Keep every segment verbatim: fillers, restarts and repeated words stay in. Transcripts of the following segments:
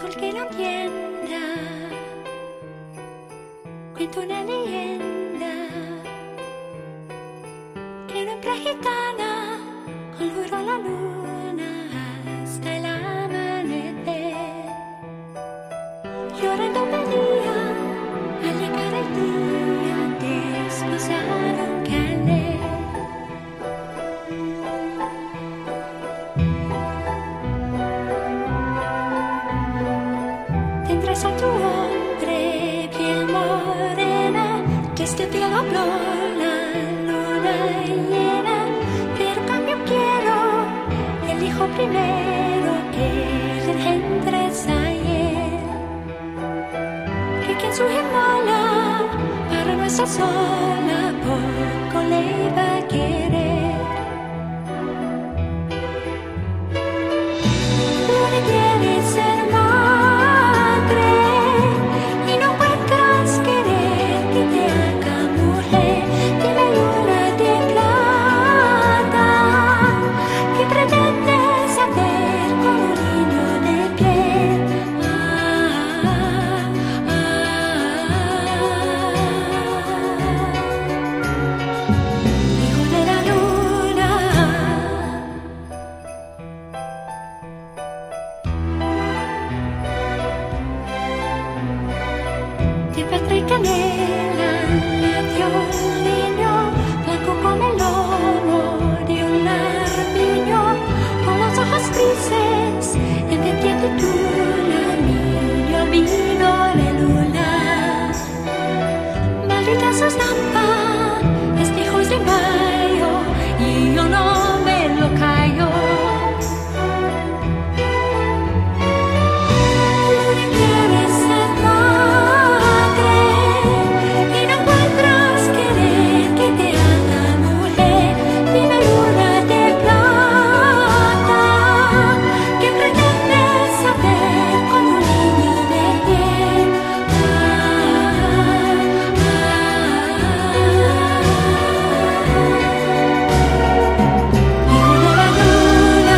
sol que lo entienda. Cuento una leyenda que una hembra gitana olvidó la luna hasta el amanecer. Llorando pedía al llegar el día desposaron Calais. Tendrás a tu hombre piel morena, que este cielo habló la luna llena, pero en cambio quiero el hijo primero que le engendres ayer, que quien su mola para no estar sola poco le iba a querer. Luna quiere ser madre y no encuentras querer que te haga mujer. Dime luna de plata, ¿qué pretendes hacer con un niño de piel? Ah, ah, hijo de la luna. De petra y canela nació un niño, blanco como el lomo de un armiño, con los ojos grises en pendiente tuna, niño albino de luna. Maldita sus lampas, este hijo es de mayo y yo no me lo callo. Luna quiere ser madre y no encuentras querer que te haga mujer. Dime luna de plata, ¿qué pretendes hacer con un niño de piel? Ah, ah, hijo de la luna.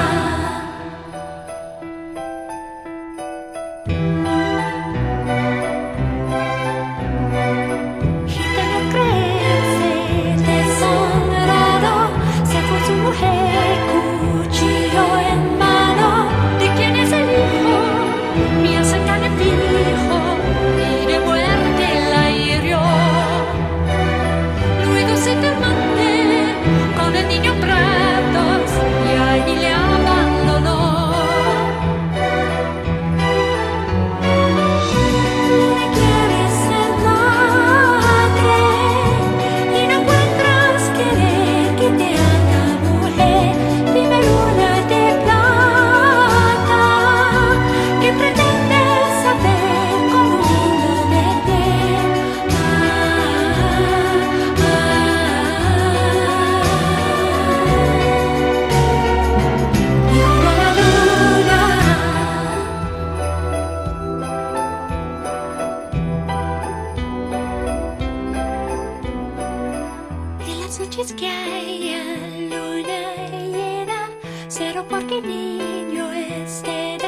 Gitano crece deshonrado, se fue su mujer, cuchillo en mano. ¿De quién es el hijo? Mía cerca de fijo y de muerte la hirió. Luego se te amante con el niño en brazos y allí le abandonó. Luna quiere ser madre y no encuentras querer que te haga mujer. Dime luna de plata, ¿qué pretendes hacer con un niño de piel? Ah, ah, hijo de la luna. En las noches que haya luna llena, cero porque el niño esté